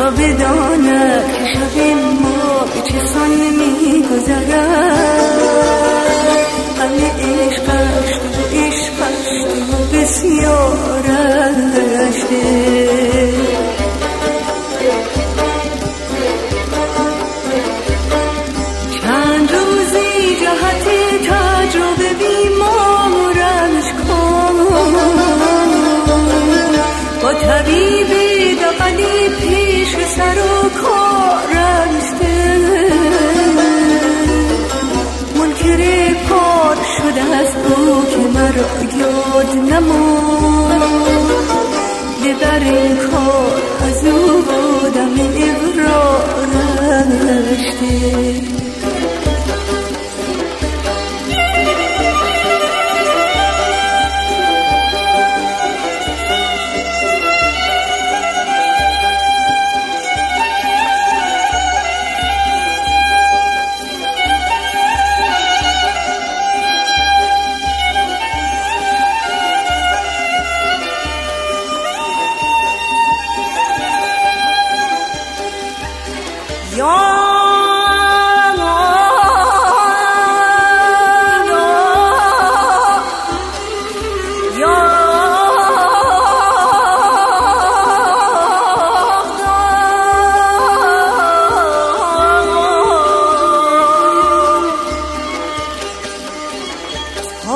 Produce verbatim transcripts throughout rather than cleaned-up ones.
تا بداند که شب ما به چه سان می‌گذرد. غم عشقش و عشقش و بسیارش چند روزی جهت تجربه بیمارش کن، با طبیب دقلی پیش سر و کارش ده. منکر کار شده از او که مرا یاد نمود، ببر این کار از او بودم اقرارش ده. تا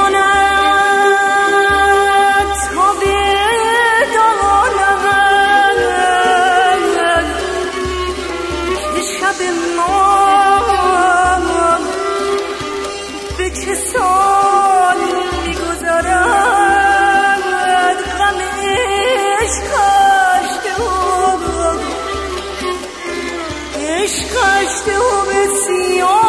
بداند تا بداند که شب ما به چه سال می‌گذرد. غم عشقش ده و عشقش ده و بسیار